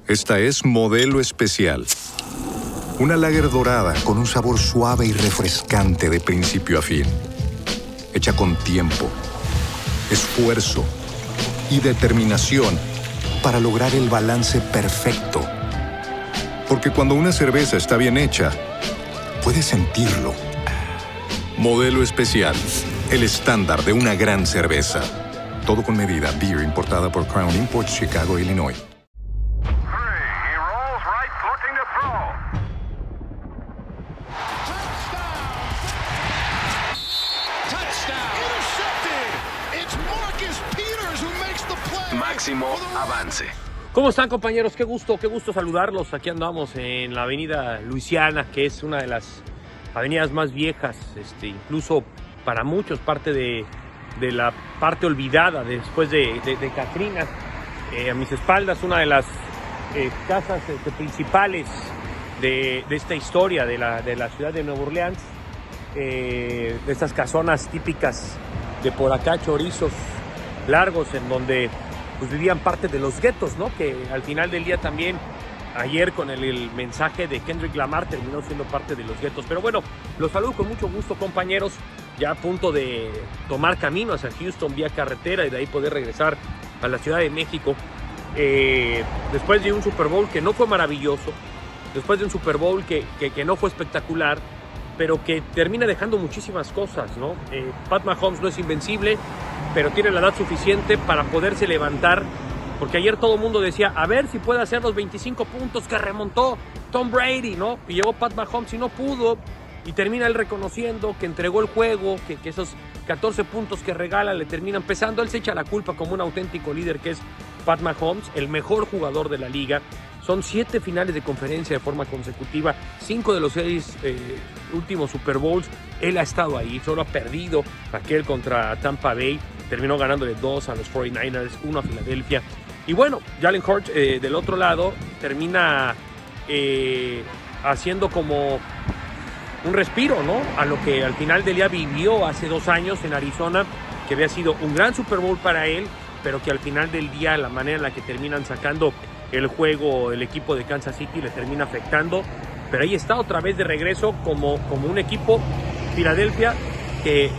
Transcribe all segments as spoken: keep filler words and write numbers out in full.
Esta es Modelo Especial. Una lager dorada con un sabor suave y refrescante de principio a fin. Hecha con tiempo, esfuerzo y determinación para lograr el balance perfecto. Porque cuando una cerveza está bien hecha, puedes sentirlo. Modelo Especial, el estándar de una gran cerveza. Todo con medida. Beer importada por Crown Imports, Chicago, Illinois. Máximo avance. ¿Cómo están, compañeros? Qué gusto, qué gusto saludarlos. Aquí andamos en la avenida Luisiana, que es una de las avenidas más viejas, este, incluso para muchos parte de, de la parte olvidada después de, de, de Katrina. Eh, a mis espaldas, una de las eh, casas este, principales de, de esta historia de la, de la ciudad de Nueva Orleans. Eh, de estas casonas típicas de por acá, chorizos largos, en donde pues vivían parte de los guetos, ¿no? Que al final del día también, ayer con el, el mensaje de Kendrick Lamar, terminó siendo parte de los guetos. Pero bueno, los saludo con mucho gusto, compañeros, ya a punto de tomar camino hacia Houston vía carretera y de ahí poder regresar a la Ciudad de México. Eh, después de un Super Bowl que no fue maravilloso, después de un Super Bowl que, que, que no fue espectacular, pero que termina dejando muchísimas cosas, ¿no? Eh, Pat Mahomes no es invencible, pero tiene la edad suficiente para poderse levantar, porque ayer todo el mundo decía, a ver si puede hacer los veinticinco puntos que remontó Tom Brady, ¿no? Y llegó Pat Mahomes y no pudo, y termina él reconociendo que entregó el juego, que, que esos catorce puntos que regala le terminan pesando. Él se echa la culpa como un auténtico líder que es Pat Mahomes, el mejor jugador de la liga. Son siete finales de conferencia de forma consecutiva, cinco de los seis eh, últimos Super Bowls, él ha estado ahí, solo ha perdido aquel contra Tampa Bay, terminó ganándole dos a los cuarenta y nueve ers, uno a Filadelfia. Y bueno, Jalen Hurts eh, del otro lado termina eh, haciendo como un respiro, ¿no? A lo que al final del día vivió hace dos años en Arizona, que había sido un gran Super Bowl para él, pero que al final del día la manera en la que terminan sacando el juego, el equipo de Kansas City le termina afectando, pero ahí está otra vez de regreso como, como un equipo, Filadelfia, que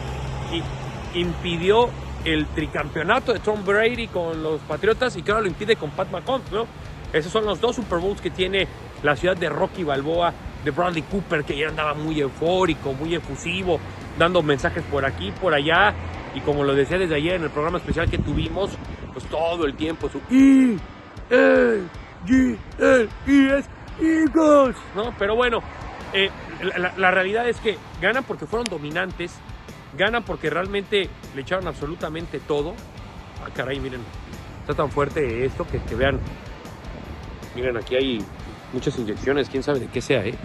impidió el tricampeonato de Tom Brady con los Patriotas y que ahora lo impide con Pat Mahomes, ¿no? Esos son los dos Super Bowls que tiene la ciudad de Rocky Balboa, de Bradley Cooper, que ya andaba muy eufórico, muy efusivo, dando mensajes por aquí, por allá, y como lo decía desde ayer en el programa especial que tuvimos, pues todo el tiempo su I E G L E S Eagles, ¿no? Pero bueno, eh, la, la realidad es que ganan porque fueron dominantes, ganan porque realmente le echaron absolutamente todo. Ah, caray, miren, está tan fuerte esto que, que vean, miren, aquí hay muchas inyecciones, quién sabe de qué sea, ¿eh?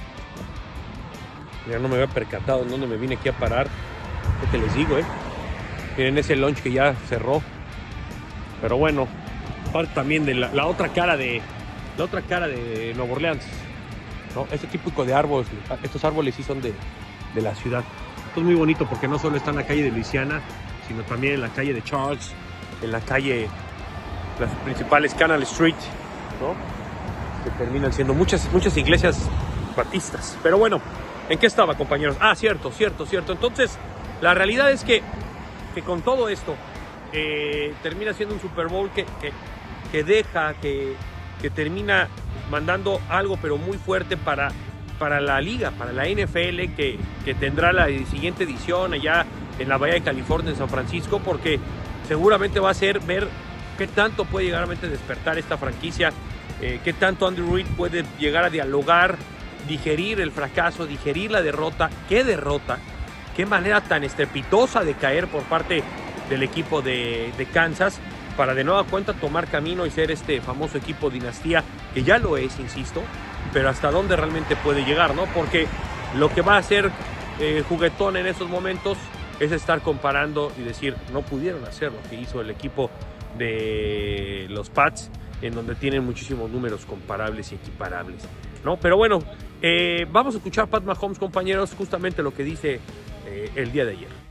Ya no me había percatado en dónde me vine aquí a parar, lo que les digo, ¿eh? Miren ese lunch que ya cerró, pero bueno, parte también de la, la otra cara de la otra cara de Nueva Orleans, ¿no? Este típico de árboles, estos árboles sí son de, de la ciudad. Esto es muy bonito porque no solo está en la calle de Luisiana, sino también en la calle de Charles, en la calle, las principales Canal Street, ¿no? Que terminan siendo muchas, muchas iglesias batistas. Pero bueno, ¿en qué estaba, compañeros? Ah, cierto, cierto, cierto. Entonces, la realidad es que, que con todo esto, eh, termina siendo un Super Bowl que, que, que deja, que, que termina mandando algo, pero muy fuerte para, para la liga, para la N F L, que, que tendrá la siguiente edición allá en la Bahía de California, en San Francisco, porque seguramente va a ser ver qué tanto puede llegar a despertar esta franquicia, eh, qué tanto Andy Reid puede llegar a dialogar, digerir el fracaso, digerir la derrota, qué derrota, qué manera tan estrepitosa de caer por parte del equipo de, de Kansas, para de nueva cuenta tomar camino y ser este famoso equipo dinastía, que ya lo es, insisto, pero hasta dónde realmente puede llegar, ¿no? Porque lo que va a ser eh, juguetón en estos momentos es estar comparando y decir, no pudieron hacer lo que hizo el equipo de los Pats, en donde tienen muchísimos números comparables y equiparables, ¿no? Pero bueno, eh, vamos a escuchar a Pat Mahomes, compañeros, justamente lo que dice eh, el día de ayer.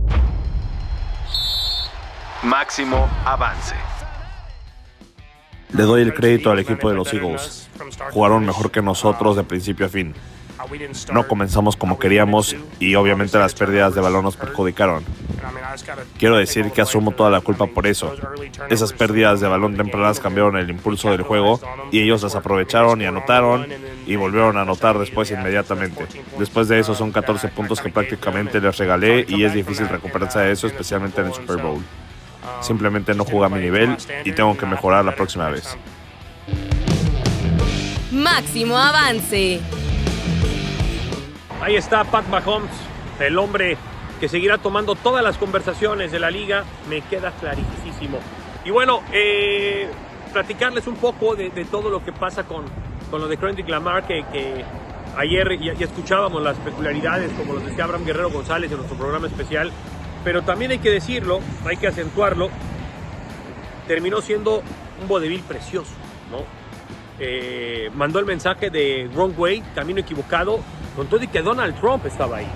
Máximo avance. Le doy el crédito al equipo de los Eagles. Jugaron mejor que nosotros de principio a fin. No comenzamos como queríamos y obviamente las pérdidas de balón nos perjudicaron. Quiero decir que asumo toda la culpa por eso. Esas pérdidas de balón tempranas cambiaron el impulso del juego y ellos las aprovecharon y anotaron y volvieron a anotar después inmediatamente. Después de eso son catorce puntos que prácticamente les regalé y es difícil recuperarse de eso, especialmente en el Super Bowl. Simplemente no jugué a mi nivel y tengo que mejorar la próxima vez. Máximo avance. Ahí está Pat Mahomes, el hombre que seguirá tomando todas las conversaciones de la liga, me queda clarísimo. Y bueno, eh, platicarles un poco de, de todo lo que pasa con, con lo de Kendrick Lamar, que, que ayer ya, ya escuchábamos las peculiaridades, como los decía Abraham Guerrero González en nuestro programa especial, pero también hay que decirlo, hay que acentuarlo, terminó siendo un vodevil precioso, ¿no? Eh, mandó el mensaje de wrong way, camino equivocado, con todo y que Donald Trump estaba ahí.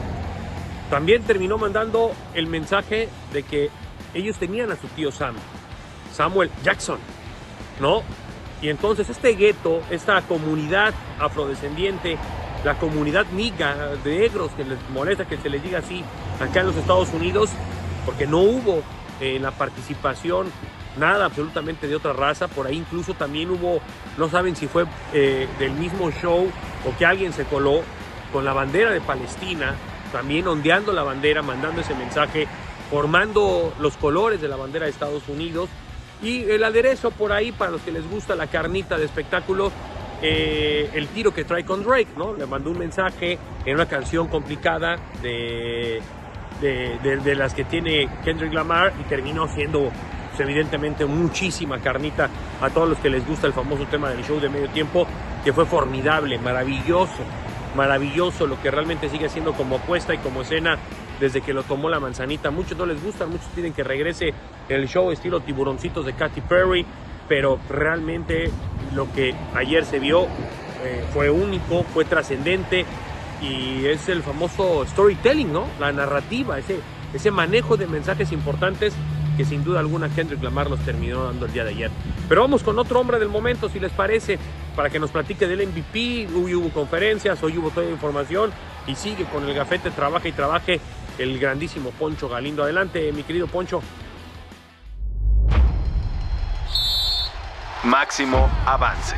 También terminó mandando el mensaje de que ellos tenían a su tío Sam, Samuel Jackson, ¿no? Y entonces este gueto, esta comunidad afrodescendiente, la comunidad niga de negros, que les molesta que se les diga así acá en los Estados Unidos, porque no hubo eh, la participación nada absolutamente de otra raza. Por ahí incluso también hubo, no saben si fue eh, del mismo show o que alguien se coló con la bandera de Palestina, también ondeando la bandera, mandando ese mensaje, formando los colores de la bandera de Estados Unidos. Y el aderezo por ahí, para los que les gusta la carnita de espectáculo, eh, el tiro que trae con Drake, ¿no? Le mandó un mensaje en una canción complicada de, de, de, de las que tiene Kendrick Lamar, y terminó siendo pues, evidentemente muchísima carnita a todos los que les gusta el famoso tema del show de medio tiempo, que fue formidable, maravilloso, maravilloso, lo que realmente sigue siendo como apuesta y como escena desde que lo tomó la manzanita. Muchos no les gustan, muchos piden que regrese el show estilo Tiburoncitos de Katy Perry, pero realmente lo que ayer se vio eh, fue único, fue trascendente, y es el famoso storytelling, ¿no? La narrativa, ese, ese manejo de mensajes importantes que sin duda alguna Kendrick Lamar los terminó dando el día de ayer. Pero vamos con otro hombre del momento, si les parece, para que nos platique del M V P. Hoy hubo conferencias, hoy hubo toda la información y sigue con el gafete, trabaja y trabaje el grandísimo Poncho Galindo. Adelante, mi querido Poncho. Máximo avance.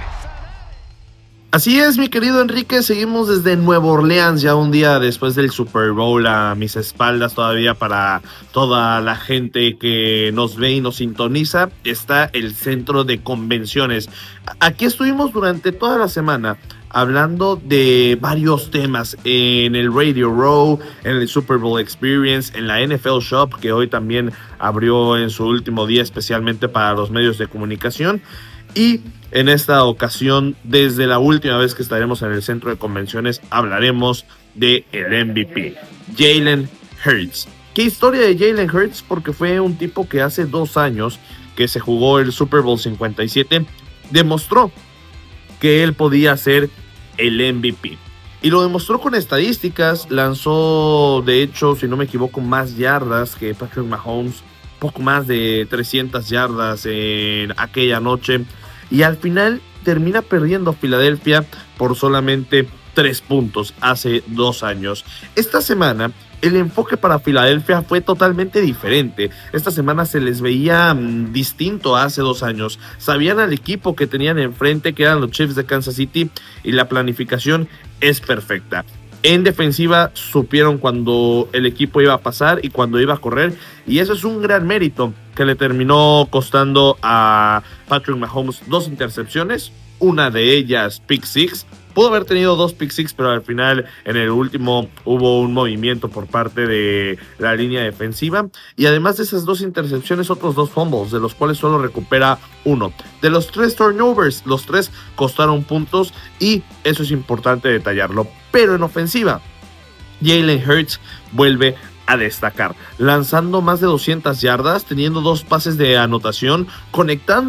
Así es, mi querido Enrique, seguimos desde Nueva Orleans, ya un día después del Super Bowl, a mis espaldas todavía para toda la gente que nos ve y nos sintoniza, está el centro de convenciones. Aquí estuvimos durante toda la semana hablando de varios temas en el Radio Row, en el Super Bowl Experience, en la N F L Shop, que hoy también abrió en su último día especialmente para los medios de comunicación. Y en esta ocasión, desde la última vez que estaremos en el centro de convenciones, hablaremos de el M V P, Jalen Hurts. ¿Qué historia de Jalen Hurts? Porque fue un tipo que hace dos años que se jugó el Super Bowl cincuenta y siete, demostró que él podía ser el M V P. Y lo demostró con estadísticas, lanzó, de hecho, si no me equivoco, más yardas que Patrick Mahomes, poco más de trescientas yardas en aquella noche. Y al final termina perdiendo Filadelfia por solamente tres puntos hace dos años. Esta semana el enfoque para Filadelfia fue totalmente diferente. Esta semana se les veía mmm, distinto a hace dos años. Sabían al equipo que tenían enfrente, que eran los Chiefs de Kansas City, y la planificación es perfecta. En defensiva supieron cuando el equipo iba a pasar y cuando iba a correr, y eso es un gran mérito que le terminó costando a Patrick Mahomes dos intercepciones, una de ellas pick six. Pudo haber tenido dos pick six, pero al final en el último hubo un movimiento por parte de la línea defensiva, y además de esas dos intercepciones, otros dos fumbles, de los cuales solo recupera uno. De los tres turnovers, los tres costaron puntos, y eso es importante detallarlo. Pero en ofensiva, Jalen Hurts vuelve a destacar, lanzando más de doscientas yardas, teniendo dos pases de anotación, conectando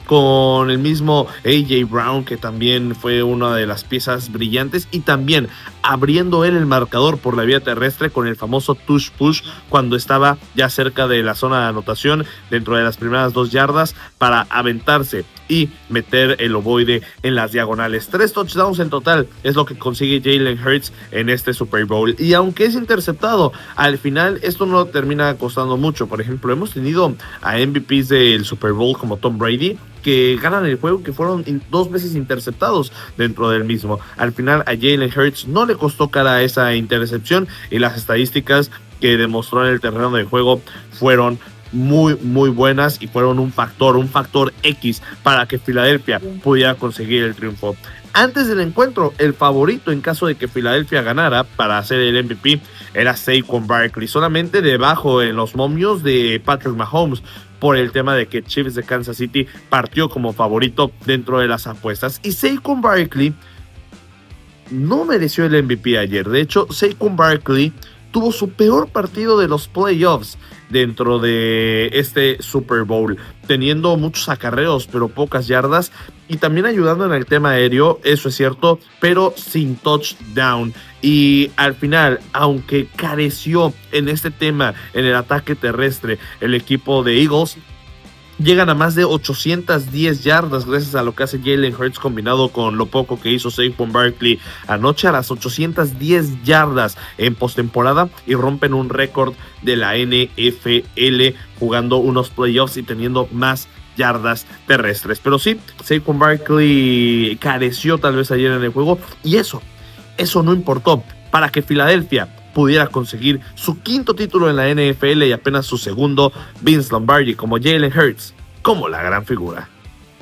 con el mismo A J Brown, que también fue una de las piezas brillantes, y también abriendo él el marcador por la vía terrestre con el famoso tush push cuando estaba ya cerca de la zona de anotación, dentro de las primeras dos yardas, para aventarse y meter el ovoide en las diagonales. Tres touchdowns en total es lo que consigue Jalen Hurts en este Super Bowl. Y aunque es interceptado, al final esto no termina costando mucho. Por ejemplo, hemos tenido a M V Ps del Super Bowl como Tom Brady, que ganan el juego, que fueron dos veces interceptados dentro del mismo. Al final a Jalen Hurts no le costó cara esa intercepción, y las estadísticas que demostró en el terreno de juego fueron muy muy buenas y fueron un factor, un factor X para que Filadelfia pudiera conseguir el triunfo. Antes del encuentro, el favorito en caso de que Filadelfia ganara para hacer el M V P era Saquon Barkley, solamente debajo en los momios de Patrick Mahomes, por el tema de que Chiefs de Kansas City partió como favorito dentro de las apuestas. Y Saquon Barkley no mereció el M V P ayer. De hecho, Saquon Barkley tuvo su peor partido de los playoffs dentro de este Super Bowl, teniendo muchos acarreos pero pocas yardas, y también ayudando en el tema aéreo, eso es cierto, pero sin touchdown. Y al final, aunque careció en este tema en el ataque terrestre el equipo de Eagles, llegan a más de ochocientas diez yardas gracias a lo que hace Jalen Hurts combinado con lo poco que hizo Saquon Barkley anoche, a las ochocientas diez yardas en postemporada, y rompen un récord de la N F L jugando unos playoffs y teniendo más yardas terrestres. Pero sí, Saquon Barkley careció tal vez ayer en el juego, y eso, eso no importó para que Filadelfia pudiera conseguir su quinto título en la N F L y apenas su segundo. Vince Lombardi como Jalen Hurts como la gran figura.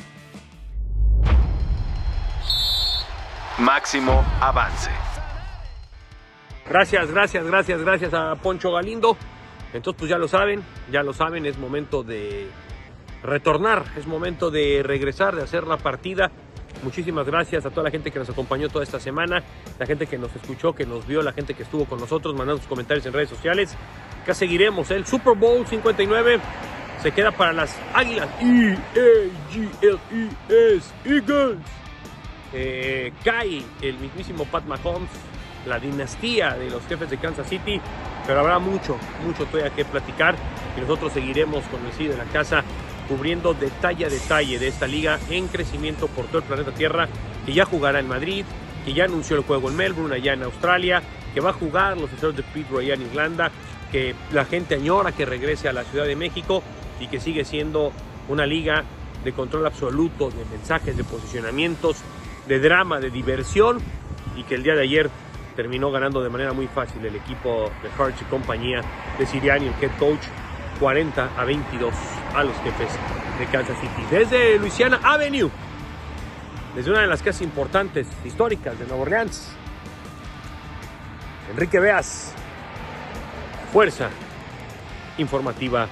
Máximo avance. Gracias, gracias, gracias, gracias a Poncho Galindo. Entonces pues ya lo saben, ya lo saben, es momento de retornar, es momento de regresar, de hacer la partida. Muchísimas gracias a toda la gente que nos acompañó toda esta semana, la gente que nos escuchó, que nos vio, la gente que estuvo con nosotros, mandando sus comentarios en redes sociales. Acá seguiremos. El Super Bowl cincuenta y nueve se queda para las Águilas. E A G L E S, Eagles. Eh, cae el mismísimo Pat Mahomes, la dinastía de los Jefes de Kansas City, pero habrá mucho, mucho todavía que platicar, y nosotros seguiremos con el C I de la casa, cubriendo detalle a detalle de esta liga en crecimiento por todo el planeta Tierra, que ya jugará en Madrid, que ya anunció el juego en Melbourne, allá en Australia, que va a jugar los Steelers de Pittsburgh allá en Irlanda, que la gente añora que regrese a la Ciudad de México, y que sigue siendo una liga de control absoluto, de mensajes, de posicionamientos, de drama, de diversión, y que el día de ayer terminó ganando de manera muy fácil el equipo de Hurts y compañía de Sirianni, el head coach, cuarenta a veintidós a los Jefes de Kansas City. Desde Louisiana Avenue, desde una de las casas importantes, históricas de Nueva Orleans, Enrique Beas, fuerza informativa.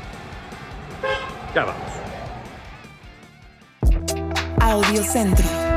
Ya vamos. Audio Centro.